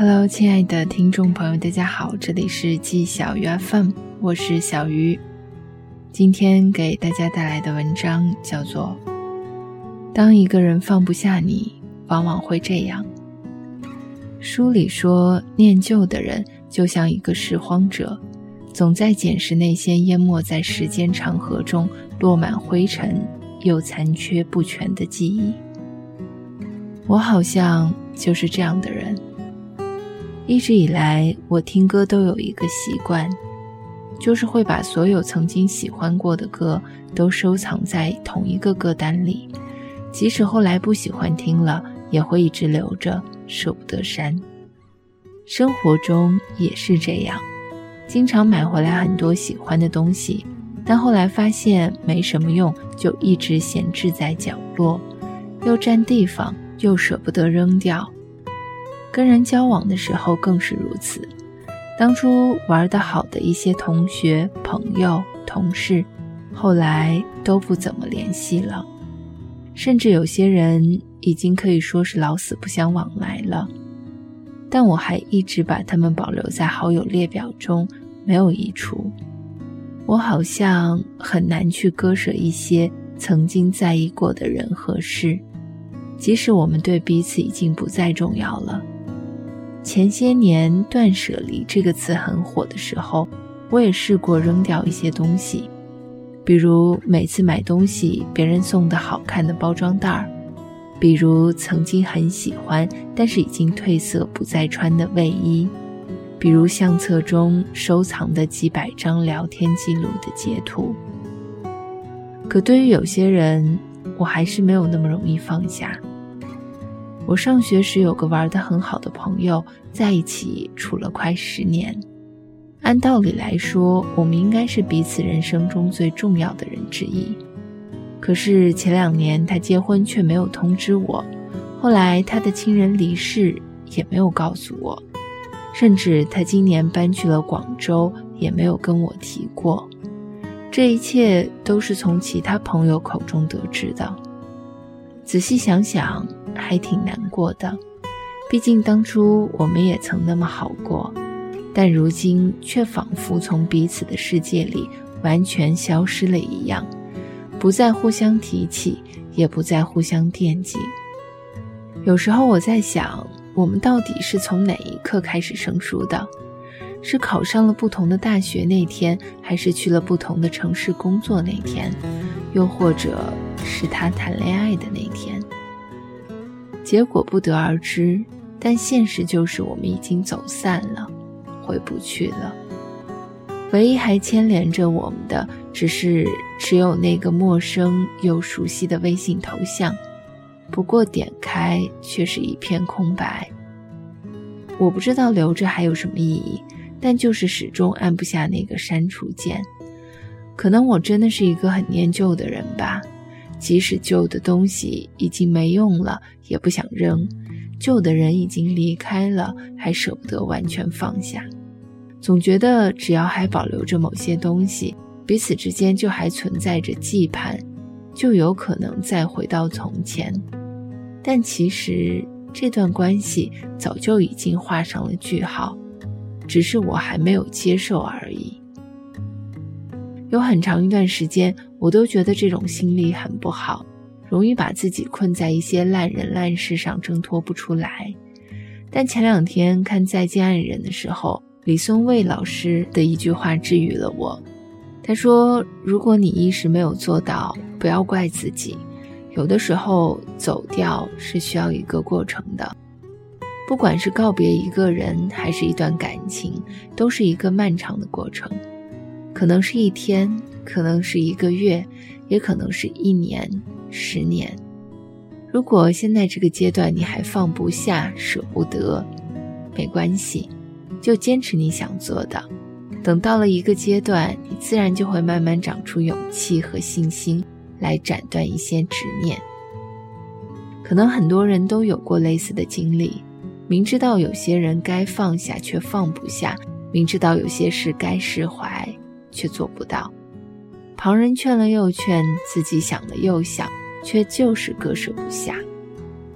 Hello， 亲爱的听众朋友，大家好，这里是季小鱼 FM， 我是小鱼。今天给大家带来的文章叫做当一个人放不下你，往往会这样。书里说，念旧的人就像一个拾荒者，总在捡拾那些淹没在时间长河中落满灰尘又残缺不全的记忆。我好像就是这样的人。一直以来，我听歌都有一个习惯，就是会把所有曾经喜欢过的歌都收藏在同一个歌单里，即使后来不喜欢听了，也会一直留着，舍不得删。生活中也是这样，经常买回来很多喜欢的东西，但后来发现没什么用，就一直闲置在角落，又占地方，又舍不得扔掉。跟人交往的时候更是如此，当初玩得好的一些同学、朋友、同事，后来都不怎么联系了，甚至有些人已经可以说是老死不相往来了，但我还一直把他们保留在好友列表中，没有移除。我好像很难去割舍一些曾经在意过的人和事，即使我们对彼此已经不再重要了。前些年断舍离这个词很火的时候，我也试过扔掉一些东西，比如每次买东西别人送的好看的包装袋，比如曾经很喜欢但是已经褪色不再穿的卫衣，比如相册中收藏的几百张聊天记录的截图。可对于有些人，我还是没有那么容易放下。我上学时有个玩得很好的朋友，在一起处了快10年。按道理来说，我们应该是彼此人生中最重要的人之一。可是前2年他结婚却没有通知我，后来他的亲人离世也没有告诉我，甚至他今年搬去了广州也没有跟我提过。这一切都是从其他朋友口中得知的。仔细想想还挺难过的，毕竟当初我们也曾那么好过，但如今却仿佛从彼此的世界里完全消失了一样，不再互相提起，也不再互相惦记。有时候我在想，我们到底是从哪一刻开始生疏的？是考上了不同的大学那天，还是去了不同的城市工作那天，又或者是他谈恋爱的那天？结果不得而知，但现实就是我们已经走散了，回不去了。唯一还牵连着我们的，只有那个陌生又熟悉的微信头像，不过点开却是一片空白。我不知道留着还有什么意义，但就是始终按不下那个删除键。可能我真的是一个很念旧的人吧，即使旧的东西已经没用了，也不想扔，旧的人已经离开了，还舍不得完全放下。总觉得只要还保留着某些东西，彼此之间就还存在着羁绊，就有可能再回到从前。但其实这段关系早就已经画上了句号，只是我还没有接受而已。有很长一段时间，我都觉得这种心理很不好，容易把自己困在一些烂人烂事上挣脱不出来。但前2天看《再见爱人》的时候，李松蔚老师的一句话治愈了我。他说，如果你一时没有做到，不要怪自己，有的时候走掉是需要一个过程的。不管是告别一个人还是一段感情，都是一个漫长的过程，可能是1天，可能是1个月，也可能是1年、10年。如果现在这个阶段你还放不下、舍不得，没关系，就坚持你想做的。等到了一个阶段，你自然就会慢慢长出勇气和信心，来斩断一些执念。可能很多人都有过类似的经历，明知道有些人该放下却放不下，明知道有些事该释怀却做不到。旁人劝了又劝，自己想了又想，却就是割舍不下。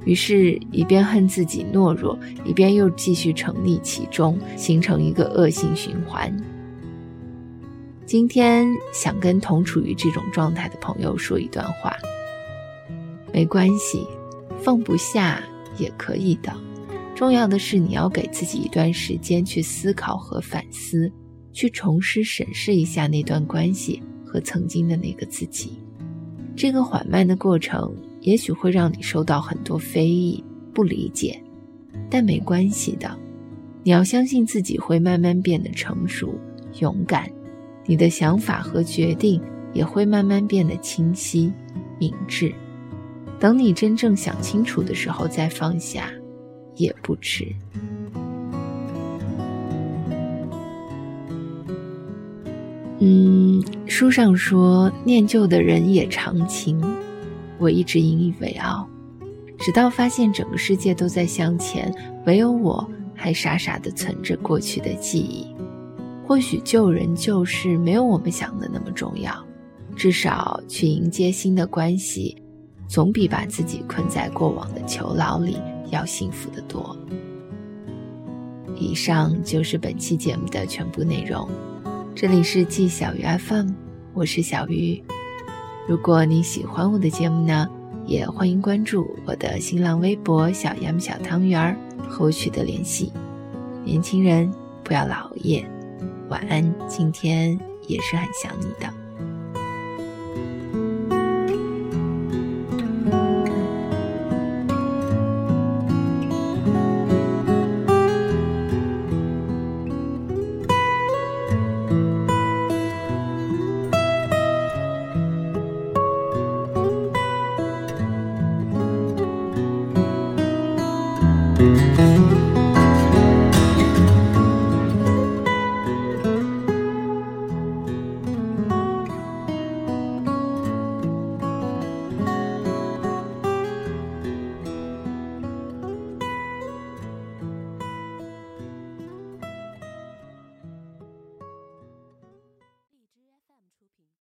于是一边恨自己懦弱，一边又继续沉溺其中，形成一个恶性循环。今天想跟同处于这种状态的朋友说一段话，没关系，放不下也可以的，重要的是你要给自己一段时间去思考和反思，去重新审视一下那段关系和曾经的那个自己。这个缓慢的过程也许会让你受到很多非议、不理解，但没关系的，你要相信自己会慢慢变得成熟、勇敢，你的想法和决定也会慢慢变得清晰、明智。等你真正想清楚的时候再放下，也不迟。书上说念旧的人也长情，我一直引以为傲，直到发现整个世界都在向前，唯有我还傻傻地存着过去的记忆。或许救人救事没有我们想的那么重要，至少去迎接新的关系，总比把自己困在过往的囚牢里要幸福得多。以上就是本期节目的全部内容，这里是季小鱼 FM， 我是小鱼。如果你喜欢我的节目呢，也欢迎关注我的新浪微博小杨小汤圆和我取得联系。年轻人不要老熬夜，晚安，今天也是很想你的。